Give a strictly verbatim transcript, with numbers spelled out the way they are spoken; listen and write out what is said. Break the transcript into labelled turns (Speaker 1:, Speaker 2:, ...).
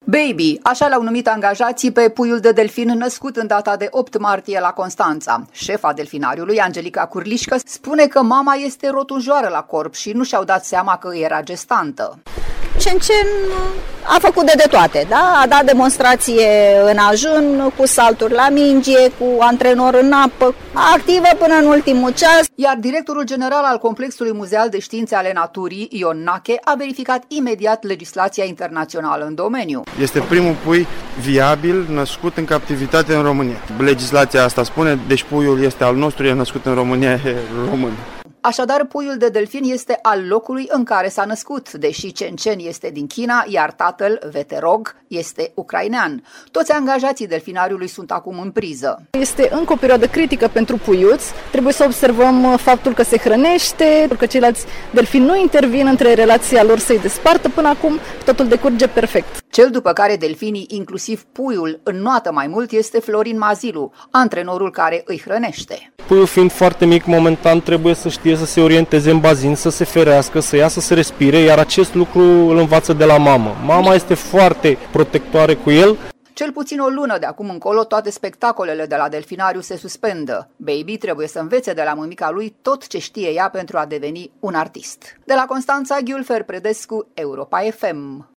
Speaker 1: Baby, așa l-au numit angajații pe puiul de delfin născut în data de opt martie la Constanța. Șefa delfinariului, Angelica Curlișcă, spune că mama este rotunjoară la corp și nu și-au dat seama că era gestantă.
Speaker 2: Cencen a făcut de, de toate, da? A dat demonstrație în ajun, cu salturi la minge, cu antrenor în apă, activă până în ultimul ceas.
Speaker 1: Iar directorul general al Complexului Muzeal de Științe ale Naturii, Ion Nache, a verificat imediat legislația internațională în domeniu.
Speaker 3: Este primul pui viabil născut în captivitate în România. Legislația asta spune, deci puiul este al nostru, e născut în România, e român.
Speaker 1: Așadar, puiul de delfin este al locului în care s-a născut, deși Cencen este din China, iar tatăl, Veterog, este ucrainean. Toți angajații delfinariului sunt acum în priză.
Speaker 4: Este încă o perioadă critică pentru puiuț. Trebuie să observăm faptul că se hrănește, că ceilalți delfini nu intervin între relația lor să-i despartă. Până acum totul decurge perfect.
Speaker 1: Cel după care delfinii, inclusiv puiul, înnoată mai mult este Florin Mazilu, antrenorul care îi hrănește.
Speaker 5: Puiul fiind foarte mic, momentan trebuie să știe să se orienteze în bazin, să se ferească, să iasă, să respire, iar acest lucru îl învață de la mamă. Mama este foarte protectoare cu el.
Speaker 1: Cel puțin o lună de acum încolo, toate spectacolele de la delfinariu se suspendă. Baby trebuie să învețe de la mămica lui tot ce știe ea pentru a deveni un artist. De la Constanța, Ghiulfer Predescu, Europa F M.